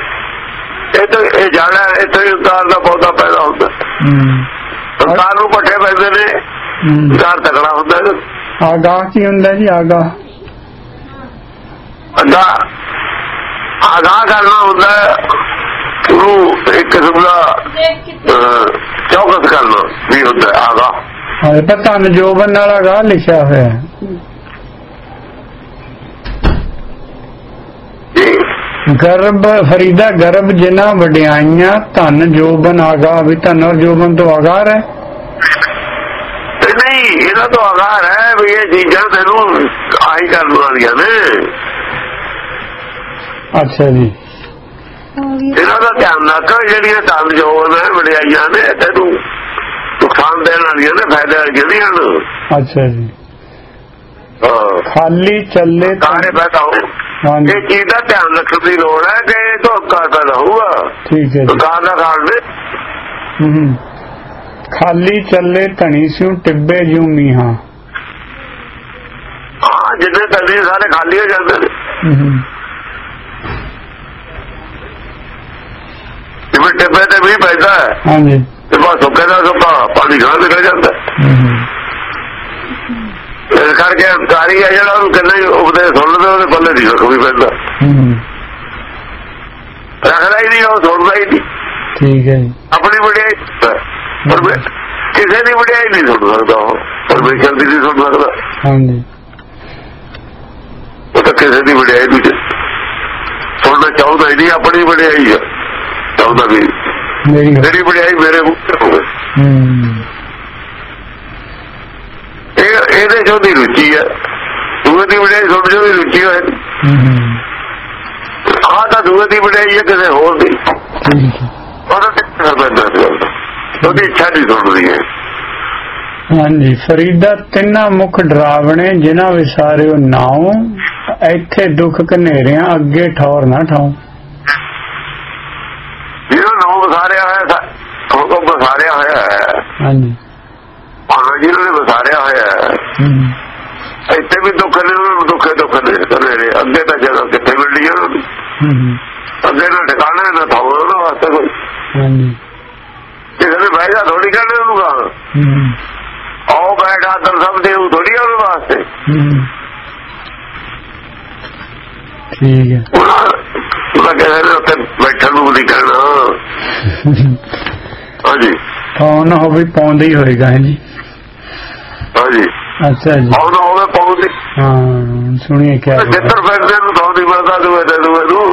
जाना इतने हंकार का पौधा पैदा होता हंकार नूं पट्ठे पैंदे ने हंकार तगड़ा होंदा आगाह की हुंदा जी आगाह आगाह करना होंदा एक किस्म का चौकस करना भी होंदा आगाह पर धन जोबन वाला गा लिखा हुआ गर्भ फरीदा गर्भ जिना वडियाइयां धन जोबन आगा भी धन और जोबन तो आगार है नहीं इन्हां तो आगार है भी ये चीजां तेनू आई करन वालियां ने। अच्छा जी इन्हां दा ध्यान रख जिहड़ियां धन जोबन है वडियाइयां ने तेनू नुकसान देने वालियां ने फायदे वालियां नहीं हन। अच्छा जी खाली चले कारे पैदा हो ये चीज का ध्यान रखने की लोड़ है कि तो हंकार पैदा होगा। ठीक है हंकार का कारण खाली चले धनी सियों टिब्बे जू मीहा। हाँ जिन्ने धनी सारे खाली हो जाते हैं जिਵੇਂ टिब्बे ते भी पैदा है हाँ जी बस सुखे का सुखा पानी घाह निकल जाता है। इस करके हंकारी है जो कहना उपदेश सुन लो तो पल्ले नहीं रख भी पैदा रखना ही नहीं सुनता ही नहीं। ठीक है अपनी वडियाई किसी की वडियाई नहीं सुन सकता परमेश्वर की नहीं सुन सकता। हाँ जी वो तो किसी की वडियाई भी सुनना चाहता ही नहीं अपनी वडियाई है चाहता भी मेरी वडियाई मेरे मुक्त हो गई ਇਹਦੇ ਦੀ ਰੁਚੀ ਹੈ ਦੂਏ ਦੀ ਵਡਿਆਈ ਸੁਣ ਜੋ ਦੀ ਰੁਚੀ ਹੋਏ ਆਹ ਤਾਂ ਦੂਏ ਦੀ ਵਡਿਆਈ ਹੈ ਕਿਸੇ ਹੋਰ ਦੀ ਉਹਦੀ ਇੱਛਾ ਨਹੀਂ ਸੁਣਦੀ ਹੈ। ਹਾਂਜੀ ਫਰੀਦਾ ਤਿੰਨਾਂ ਮੁਖ ਡਰਾਵਣੇ ਜਿਨ੍ਹਾਂ ਵਿਸਾਰਿਓ ਨਾਉ ਇੱਥੇ ਦੁੱਖ ਘਨੇਰਿਆਂ ਅੱਗੇ ਠੌਰ ਨਾ ਠਾਉ। ਜਿਹਨਾਂ ਨਾਉ ਵਿਸਾਰਿਆ ਹੋਇਆ ਹੁਕਮ ਵਿਸਾਰਿਆ ਹੋਇਆ ਹੈ ਹਾਂਜੀ ਜਿਹਨਾਂ ਨੇ ਵਿਸਾਰਿਆ ਹੋਇਆ ਇੱਥੇ ਵੀ ਦੁੱਖ ਨੇ ਉਹਨਾਂ ਨੂੰ ਦੁੱਖੇ ਨੇ ਅੱਗੇ ਤਾਂ ਜਦੋਂ ਕਿੱਥੇ ਮਿਲਣੀ ਆ ਅੱਗੇ ਨਾ ਠਿਕਾਣਾ ਨਾ ਥਾਂ ਉਹਨਾਂ ਵਾਸਤੇ ਕੋਈ ਕਿਸੇ ਨੇ ਬਹਿ ਜਾ ਥੋੜੀ ਕਰਨੇ ਉਹਨੂੰ ਗਾ ਆਓ ਬੈਠ ਆਦਰ ਸਭ ਦੇ ਉਹ ਥੋੜੀ ਉਹਦੇ ਵਾਸਤੇ। ਠੀਕ ਹੈ ਉਹਦਾ ਕਹਿੰਦੇ ਨੇ ਉੱਥੇ ਬੈਠਣ ਨੂੰ ਨਹੀਂ ਕਰਨਾ। ਹਾਂਜੀ ਪਾਉਣ ਨਾ ਹੋਵੇ ਪਾਉਂਦਾ ਹੀ ਹੋਏਗਾ ਹੈ ਜੀ। ਹਾਂਜੀ ਅੱਛਾ ਜੀ ਪਾਉਣਾ ਹੋਵੇ ਪਾਉਂਦੀ ਹਾਂ ਸੁਣੀਏ ਕਿਆ ਜਿੱਧਰ ਫਿਰਦੇ ਨੂੰ ਸੌਂਦੀ ਮਿਲਦਾ ਦੂਏ ਨੂੰ।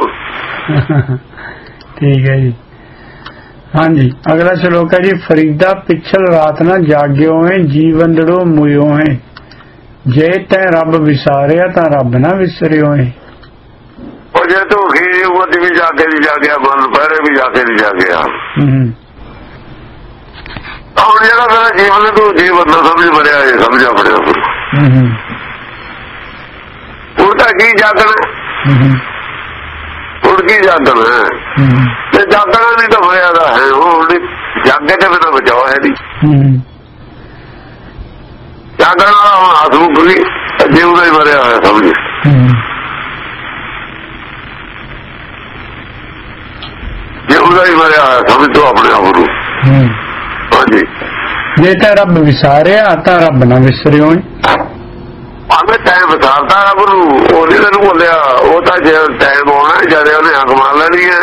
ਠੀਕ ਹੈ ਜੀ ਹਾਂਜੀ ਅਗਲਾ ਸ਼ਲੋਕ ਹੈ ਜੀ ਫਰੀਦਾ ਪਿਛਲ ਰਾਤ ਨਾ ਜਾਗਿਓ ਹੈ ਜੀਵੰਦੜੋ ਮੁਇਓ ਹੈ ਜੇ ਤੈ ਰੱਬ ਵਿਸਾਰਿਆ ਤਾਂ ਰੱਬ ਨਾ ਵਿਸਰਿਓ ਹੈ। ਉਹ ਜੇ ਤੂੰ ਖੀਰ ਵੀ ਜਾ ਕੇ ਨਹੀਂ ਜਾਗਿਆ ਮਨ ਪਹਿਰੇ ਵੀ ਜਾ ਕੇ ਨਹੀਂ ਜਾਗਿਆ ਹੁਣ ਜਿਹੜਾ ਮੇਰਾ ਜੀਵਨ ਤੂੰ ਜੀਵਨ ਨਾ ਸਮਝ ਮਰਿਆ ਇਹ ਸਮਝ ਆਪਣੇ ਆਪ ਉਲਟਾ ਕੀ ਜਾਗਣਾ ਉੜ ਕੀ ਜਾਗਣਾ ਤੇ ਜਾਗਣਾ ਨਹੀਂ ਤਾਂ ਹੋਇਆ ਦਾ ਹੈ ਉਹ ਜਾਗੇ ਤੇ ਬਿਨਾਂ ਬਚਾਓ ਹੈ ਨਹੀਂ ਜਾਗਣ ਵਾਲਾ ਹੁਣ ਆਸੂ ਵੀ ਜਿਉਂਦਾ ਹੀ ਮਰਿਆ ਹੋਇਆ ਸਮਝ ਜਿਉਂਦਾ ਹੀ ਮਰਿਆ ਹੋਇਆ ਸਮਝ ਤੂੰ ਆਪਣੇ ਆਪ ਨੂੰ। ਹਾਂਜੀ ਜੇ ਤਾਂ ਰੱਬ ਵਿਸਾਰਿਆ ਤਾਂ ਰੱਬ ਨਾ ਵਿਸਰਿਓ ਭਾਵੇਂ ਟਾਈਮ ਵਿਸਾਰਦਾ ਰੱਬ ਨੂੰ ਉਹ ਨਹੀਂ ਤੈਨੂੰ ਬੋਲਿਆ ਉਹ ਤਾਂ ਜੇ ਟਾਈਮ ਆਉਣਾ ਜਦ ਉਹਨੇ ਅੱਗ ਮਾਰ ਲੈਣੀ ਹੈ।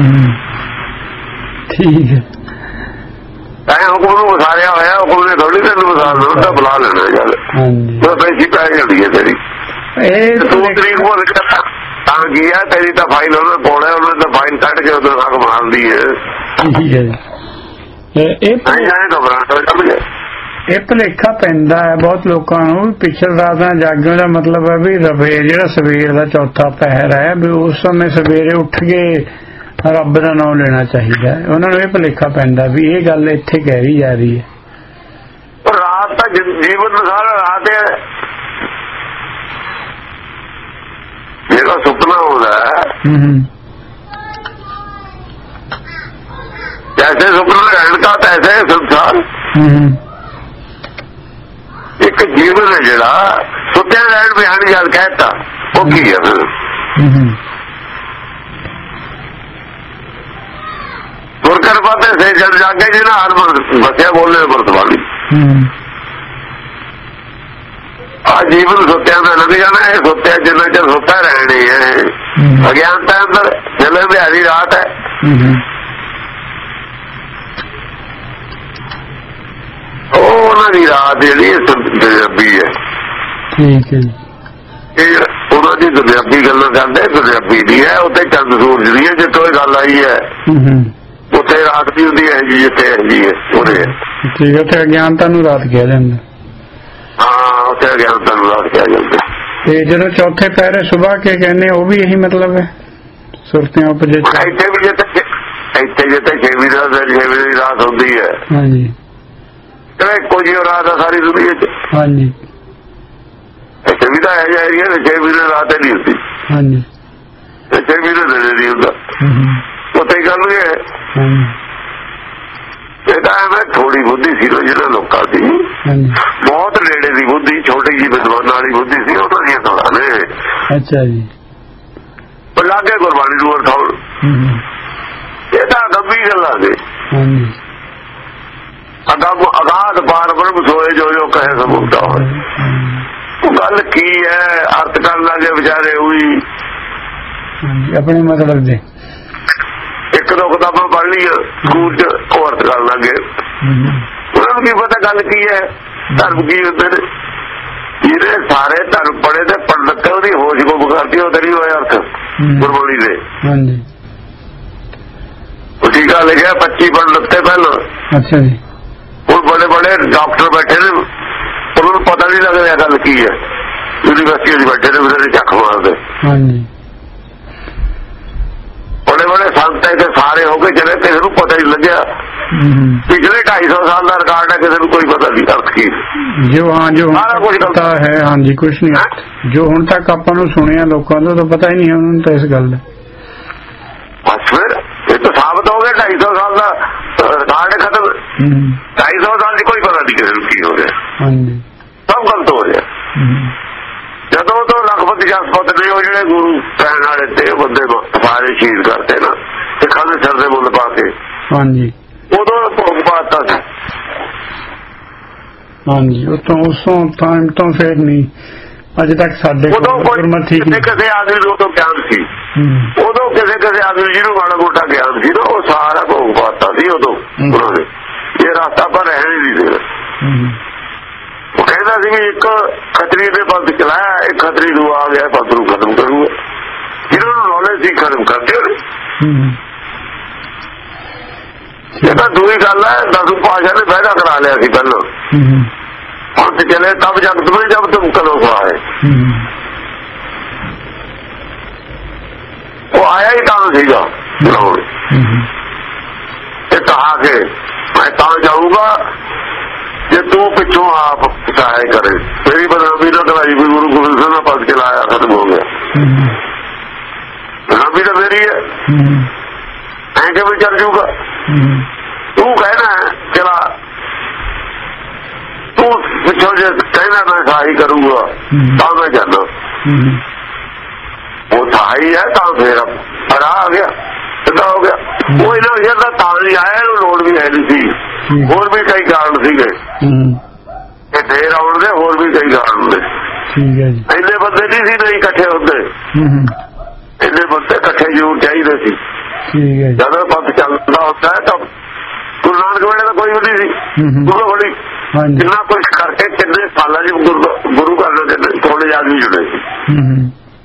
ਠੀਕ ਹੈ ਟਾਈਮ ਹੁਕਮ ਨੂੰ ਵਿਸਾਰਿਆ ਹੋਇਆ ਹੁਕਮ ਨੇ ਥੋੜੀ ਤੈਨੂੰ ਵਿਸਾਰਨਾ ਉਹਦਾ ਬੁਲਾ ਲੈਣਾ ਜਦ ਉਹ ਪੈਸੀ ਪੈ ਜਾਂਦੀ ਹੈ ਤੇਰੀ ਤੂੰ ਤਰੀਕ ਬੋਲ ਤਾਂ ਕੀ ਹੈ ਤੇਰੀ ਤਾਂ ਫਾਈਲ ਉਹਨੇ ਪਾਉਣਾ ਉਹਨੇ ਤਾਂ ਫਾਈਲ ਕੱਢ ਕੇ ਉਹਦੇ ਅੱਗ ਮਾਰਦੀ ਹੈ। ਠੀਕ ਹੈ ਇਹ ਘਬਰਾਹਟ ਹੋ ਜਾਂਦੀ ਹੈ ਇਹ ਭੁਲੇਖਾ ਪੈਂਦਾ ਹੈ ਬਹੁਤ ਲੋਕਾਂ ਨੂੰ ਵੀ ਪਿਛਲ ਰਾਤ ਨਾਲ ਜਾਗਣ ਦਾ ਮਤਲਬ ਹੈ ਵੀ ਰਵੇ ਜਿਹੜਾ ਸਵੇਰ ਦਾ ਚੌਥਾ ਪਹਿਰ ਹੈ ਵੀ ਉਸ ਸਮੇਂ ਸਵੇਰੇ ਉੱਠ ਕੇ ਰੱਬ ਦਾ ਨਾਮ ਲੈਣਾ ਚਾਹੀਦਾ ਹੈ। ਉਹਨਾਂ ਨੂੰ ਇਹ ਭੁਲੇਖਾ ਪੈਂਦਾ ਵੀ ਇਹ ਗੱਲ ਇੱਥੇ ਕਹਿ ਰਹੀ ਜਾ ਰਹੀ ਹੈ। ਰਾਤ ਤਾਂ ਜੀਵਨ ਸਾਰਾ ਰਾਤ ਹੈ। ਜਿਹੜਾ ਸੁਪਨਾ ਹੁੰਦਾ जैसे सुपना रहन का तैसे संसार एक जीवन है जरा सुत्या रहन बिहान गल कहता वो की है फिर गुरकर पाते से जब जागे जी ना हर बसिया बोलने बरत वाली जीवन सुत्या में लग जाना है। सुत्या जिन्ना चर सुता रहने है अज्ञानता अंदर जल बिहारी रात है। उन्होंने रात जी दुनियाबी है। ठीक है उन्होंने दुनियाबी गल करते दुनियाबी नहीं है उत्ते चंद सूरज नहीं है जितों गल आई है उत्थे रात भी होंगी है जी जिथे जी है उन्हें ठीक है। उत्थे अज्ञानता नूं रात कहा जाता। हाँ उत्थे अज्ञानता नूं रात कहा जाता। ते जदों चौथे पहरे सुबह के कहने वो भी यही मतलब है सुरतियां उपजे इत्थे भी जिते छेवीं रात होंदी है। हाँ जी कुछ रात है सारी दुनिया च। हाँ जी इतने भी तो है एरिया 6 महीने रात नहीं होती। हाँ जी 6 महीने दिन नहीं होता उत्थे गल है मैं थोड़ी बुद्धि सी जिन्होंने लोगों की बहुत नेड़े की बुद्धि छोटी जी विद्वान वाली बुद्धि सी उन्होंने थोड़ा ने। अच्छा जी लागे गुरबाणी नूं अर्थाउण ये तो गंभी गल्लां ने। अगाध पार ब्रह्म सोए जो जो कहे सबूता हो गल की है अर्थ कर लगे बेचारे हुई अपने मतलब दे एक दो किताबां पढ़ ली स्कूल च अर्थ कर लगे उन्होंने की पता गल की है धर्म की होंगे ने जिन्हें सारे धर्म पढ़े थे पंडित उसकी होश को बगाती होते नहीं होए अर्थ गुरबाणी ने टीका लिखा 25 पंडित थे पहला। अच्छा जी और बड़े बड़े डॉक्टर बैठे ने उन्होंने पता नहीं लग रहा गल की है यूनिवर्सिटी बैठे ने मेरे झक मारते बड़े बड़े संत है सारे हो गए चले किसी को पता नहीं लग्या पिछले 250 साल का रिकॉर्ड है किसी को कोई पता नहीं अर्थ की जो हाँ जो सारा कुछ पता है। हाँ जी कुछ नहीं जो हुण तक आपां नूं सुनिया लोगों तो पता ही नहीं है उन्होंने तो इस गल दा बस फिर ये तो साबित हो गया 250 साल का रिकॉर्ड खत्म 250 साल की कोई पता नहीं किसी की हो गया सब गलत हो गया। जदों तो लखपत जसपत ने वो जो गुरु कहने वाले थे बंदे सारे शहीद करते ना सिखा के सिर से मुल पा के उदों भोग पाता था। हाँ जी उसों टाइम तो फिर नहीं अज तक साडे गुरमती किसी आदमी को तो ज्ञान सी उदों किसी आदमी जी माड़ा मोटा ज्ञान सी ना वो सारा भोग पाता सी उदों उन्होंने ये रास्ता पर रहने नहीं देना। वो कहता सी भी एक खतरी ने पंथ चलाया एक खतरी दू आ गया पंथ नूं खत्म करूंगा जिन्होंने नॉलेज सी खत्म करते हो दूरी गल है 10वीं पातशाह ने पैदा करा लिया सी पहलों पंथ चले तब जगत में जब तुम करो आए वो आया ही तां सीगा कहा के मैं तां जाऊंगा जे तू पिछों आप चाहे करे तेरी बदनामी ना कराई कोई गुरु गोबिंद सिंह पद चलाया खत्म हो गया बदनामी तो मेरी है ऐ के भी चल जूगा तू कहना है चला तू पिछों जो कहना मैं सहाई करूंगा तो मैं जाना वो सहाई है तो फिर बड़ा आ गया सिद्धा हो गया वो इन्होंने तां नहीं आया लोड़ भी है नहीं सी होर भी कई कारण सीगे देर आउण दे होर भी कई कारण ने इन्ने बंदे नहीं सी नहीं इकट्ठे होंदे इन्ने बंदे इकट्ठे जरूर चाहिए सी जब पंथ चलता होता है तब गुरु नानक वेले तो कोई भी नहीं सी गुरु बड़ी इन्ना कुछ करके किन्ने साल गुरु करने थोड़े आदमी जुड़े सी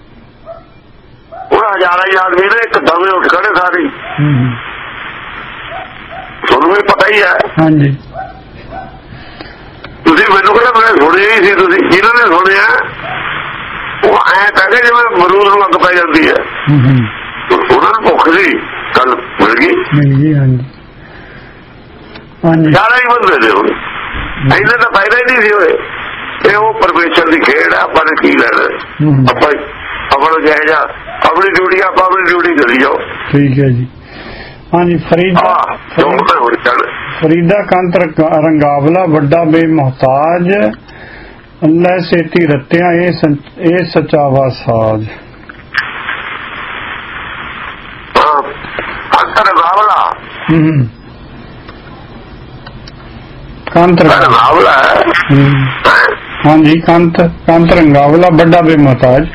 हजारा ही आदमी ने एक दमे उठ खड़े सारी तुम भी पता ही है। हाँ जी ਤੁਸੀਂ ਮੈਨੂੰ ਕਿਹਾ ਮੈਂ ਸੁਣਿਆ ਹੀ ਸੀ, ਤੁਸੀਂ ਜਿਹਨਾਂ ਨੇ ਸੁਣਿਆ ਉਹ ਐਂ ਕਹਿੰਦੇ ਜਿਵੇਂ ਮਰੂਦ ਨੂੰ ਅੱਗ ਪੈ ਜਾਂਦੀ ਹੈ, ਉਹਨਾਂ ਨੂੰ ਭੁੱਖ ਸੀ, ਗੱਲ ਮਿਲ ਗਈ। ਸਾਰਾ ਹੀ ਬੰਦੇ ਨੇ ਹੁਣ ਇਹਨੇ ਤਾਂ ਫਾਇਦਾ ਹੀ ਨਹੀਂ ਸੀ ਹੋਏ। ਇਹ ਉਹ ਪਰਮੇਸ਼ਰ ਦੀ ਖੇਡ ਆ, ਆਪਾਂ ਨੇ ਕੀ ਲੈਣਾ, ਆਪਾਂ ਆਪਣਾ ਜਿਹੇ ਜਾ ਆਪਣੀ ਡਿਊਟੀ ਆਪਾਂ ਆਪਣੀ ਡਿਊਟੀ ਕਰੀ ਜਾਓ। ਠੀਕ ਹੈ ਜੀ। ਹਾਂਜੀ ਫਰੀਦਾ ਕੰਤ ਰੰਗਾਵਲਾ ਵੱਡਾ ਬੇਮੁਹਤਾਜ ਅੱਲਾ ਸੇਤੀ ਰੱਤਿਆ ਇਹ ਸਚਾਵਾ ਸਾਜ। ਕੰਤ ਰੰਗਾਵਲਾ ਕੰਤ ਰੰਗਾਵਲਾ ਹਾਂਜੀ ਕੰਤ ਰੰਗਾਵਲਾ ਵੱਡਾ ਬੇਮੁਹਤਾਜ।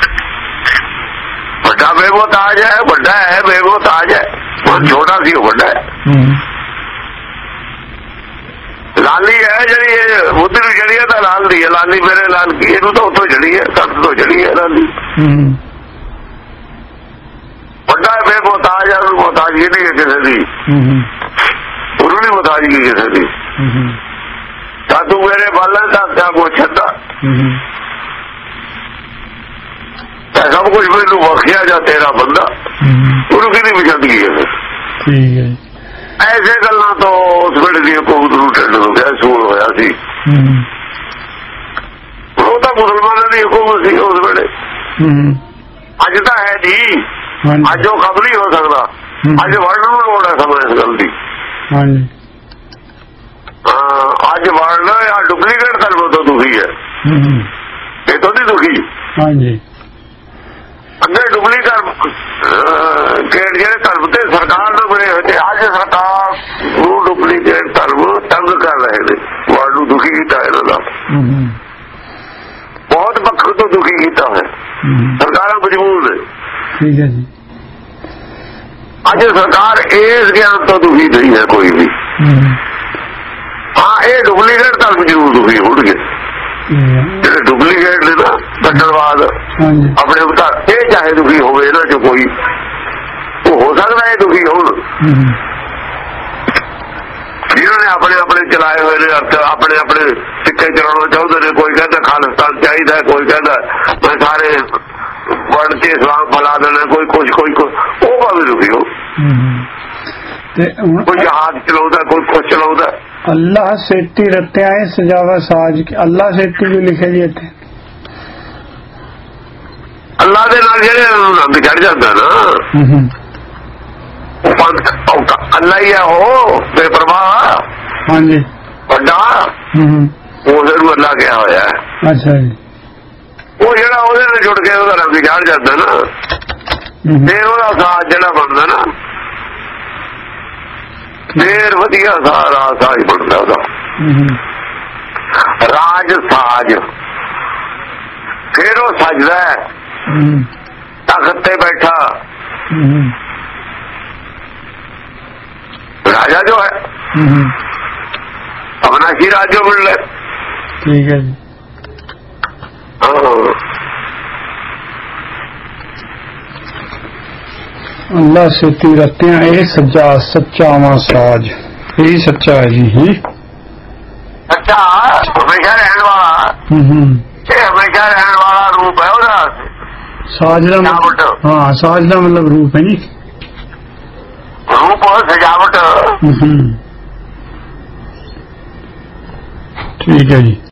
ਵੱਡਾ ਬੇਮੁਹਤਾਜ ਹੈ, ਵੱਡਾ ਹੈ ਬੇਮੁਹਤਾਜ ਹੈ, ਬਹੁਤ ਛੋਟਾ ਸੀ ਉਹ ਵੱਡਾ ਹੈ। ਲਾਲੀ ਹੈ ਜਿਹੜੀ ਇਹ ਬੁੱਧ ਨੂੰ ਜੜੀ ਹੈ ਤਾਂ ਲਾਲ ਦੀ ਹੈ, ਲਾਲੀ ਮੇਰੇ ਲਾਲ ਕੀ ਇਹਨੂੰ ਤਾਂ ਉੱਥੋਂ ਜੜੀ ਹੈ, ਕੰਤ ਤੋਂ ਜੜੀ ਹੈ ਲਾਲੀ। ਵੱਡਾ ਬੇਮੁਹਤਾਜ ਹੈ, ਉਹਨੂੰ ਮੁਹਤਾਜ਼ਗੀ ਨਹੀਂ ਹੈ ਕਿਸੇ ਦੀ, ਉਹਨੂੰ ਨਹੀਂ ਮੁਹਤਾਜ਼ਗੀ ਕਿਸੇ ਦੀ। ਤਾਂ ਤੂੰ ਮੇਰੇ ਬਾਲਾਂ ਦਾ ਕਿਆ ਪੁੱਛਦਾ, ਸਭ ਕੁਝ ਮੈਨੂੰ ਬਖਸ਼ਿਆ ਜਾ ਤੇਰਾ ਬੰਦਾ, ਉਹਨੂੰ ਕਿਹਦੀ ਪਛਾਣਗੀ ਹੈ। ਠੀਕ ਹੈ। ਐਸੇ ਗੱਲਾਂ ਤੋਂ ਉਸ ਵੇਲੇ ਦੀ ਹਕੂਮਤ ਨੂੰ ਢਿੱਡ ਹੋ ਗਿਆ, ਸੂਲ ਹੋਇਆ ਸੀ। ਉਹ ਤਾਂ ਮੁਸਲਮਾਨਾਂ ਦੀ ਹਕੂਮਤ ਸੀ ਉਸ ਵੇਲੇ, ਅੱਜ ਤਾਂ ਹੈ ਜੀ। ਅੱਜ ਉਹ ਕੰਮ ਨਹੀਂ ਹੋ ਸਕਦਾ, ਅੱਜ ਵਰਲਡ ਨੂੰ ਲੋੜ ਹੈ ਸਮਾਂ ਇਸ ਗੱਲ ਦੀ। ਅੱਜ ਵਰਲਡ ਆ ਡੁਪਲੀਕੇਟ ਧਰਮ ਤੋਂ ਦੁਖੀ ਹੈ, ਇਹ ਤੋਂ ਨਹੀਂ ਦੁਖੀ। ਅੱਗੇ ਡੁਪਲੀਕੇਟ ਜਿਹੜੇ ਧਰਮ ਤੇ ਸਰਕਾਰ ਨੂੰ ਬਣੇ ਹੋਏ, ਅੱਜ ਸਰਕਾਰ ਨੂੰ ਡੁਪਲੀਕੇਟ ਧਰਮ ਤੰਗ ਕਰ ਰਹੇ ਨੇ, ਵਰਲਡ ਨੂੰ ਦੁਖੀ ਕੀਤਾ ਇਹਨਾਂ ਦਾ, ਬਹੁਤ ਪੱਖ ਤੋਂ ਦੁਖੀ ਕੀਤਾ ਹੈ। ਸਰਕਾਰਾਂ ਮਜਬੂਰ ਨੇ। ਠੀਕ ਹੈ ਜੀ। ਅੱਜ ਸਰਕਾਰ ਇਸ ਗਿਆਨ ਤੋਂ ਦੁਖੀ ਨਹੀਂ ਹੈ ਕੋਈ ਵੀ। ਹਾਂ ਇਹ ਡੁਪਲੀਕੇਟ ਧਰਮ ਜ਼ਰੂਰ ਦੁਖੀ ਹੋਣਗੇ, ਜਿਹੜੇ ਡੁਪਲੀਕੇਟ ਨੇ ਨਾ ਕੱਟੜਵਾਦ ਆਪਣੇ ਉਤਾਰ, ਇਹ ਚਾਹੇ ਦੁਖੀ ਹੋਵੇ ਇਹਨਾਂ ਚ ਕੋਈ, ਉਹ ਹੋ ਸਕਦਾ ਇਹ ਦੁਖੀ ਹੋਣ ਜਿਹਨਾਂ ਨੇ ਆਪਣੇ ਆਪਣੇ ਚਲਾਏ ਹੋਏ ਨੇ ਅਰਥ, ਆਪਣੇ ਆਪਣੇ ਸਿੱਕੇ ਚਲਾਉਣਾ ਚਾਹੁੰਦੇ ਨੇ। ਕੋਈ ਕਹਿੰਦਾ ਖਾਲਿਸਤਾਨ ਚਾਹੀਦਾ, ਕੋਈ ਕਹਿੰਦਾ ਮੈਂ ਸਾਰੇ ਵਰਲਡ ਚ ਇਸਲਾਮ ਫੈਲਾ ਦੇਣਾ, ਕੋਈ ਕੁਛ ਉਹ ਭਾਵੇਂ ਦੁਖੀ ਹੋ। ਕੋਈ ਜਹਾਜ਼ ਚਲਾਉਂਦਾ, ਕੋਈ ਕੁਛ ਚਲਾਉਂਦਾ। ਅੱਲਾ ਸੇਤੀ ਰੱਤਿਆ ਹੈ ਸਜਾਵਾ ਸਾਜ। ਅੱਲਾ ਸੇਤੀ ਵੀ ਲਿਖਿਆ ਜੀ ਇੱਥੇ। ਅੱਲਾ ਦੇ ਨਾਲ ਜਿਹੜੇ ਰੰਗ ਚੜ ਜਾਂਦਾ ਨਾ, ਅੱਲਾ ਹੀ ਆ ਉਹ ਬੇਪਰਵਾਹ। ਹਾਂਜੀ ਵੱਡਾ ਉਹਦੇ ਨੂੰ ਅੱਲਾ ਕਿਹਾ ਹੋਇਆ। ਅੱਛਾ ਜੀ। ਉਹ ਜਿਹੜਾ ਉਹਦੇ ਨਾਲ ਜੁੜ ਕੇ ਉਹਦਾ ਰੰਗ ਚੜ ਜਾਂਦਾ ਨਾ, ਫਿਰ ਉਹਦਾ ਸਾਜ ਜਿਹੜਾ ਬਣਦਾ ਨਾ, ਫੇਰ ਵਧੀਆ ਸਾਰਾ ਸਾਜ ਬਣਦਾ ਉਹਦਾ। ਰਾਜ ਸਾਜ ਫੇਰ ਉਹ ਸਜਦਾ ਤਖਤ ਤੇ ਬੈਠਾ राजा जो है अविनाशी राज जो मिल रहे। ठीक है जी। अल्लाह से तीरते हैं ये सच्चा सच्चा साज, यही सच्चा है जी। सच्चा हमेशा रहने वाला, हमेशा रहने वाला रूप है उसका। साज का मतलब, हाँ साज का मतलब रूप है जी, रूप और सजावट। ठीक है जी।